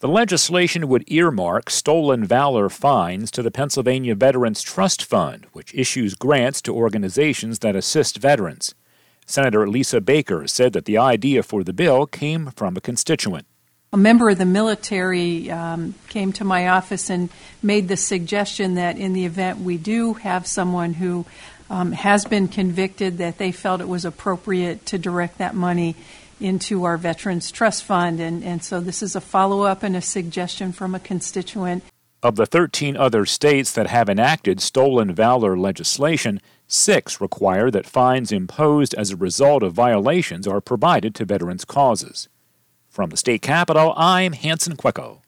The legislation would earmark stolen valor fines to the Pennsylvania Veterans Trust Fund, which issues grants to organizations that assist veterans. Senator Lisa Baker said that the idea for the bill came from a constituent. A member of the military came to my office and made the suggestion that in the event we do have someone who has been convicted, that they felt it was appropriate to direct that money into our Veterans Trust Fund. And so this is a follow-up and a suggestion from a constituent. Of the 13 other states that have enacted stolen valor legislation, 6 require that fines imposed as a result of violations are provided to veterans' causes. From the state capitol, I'm Hanson Quecco.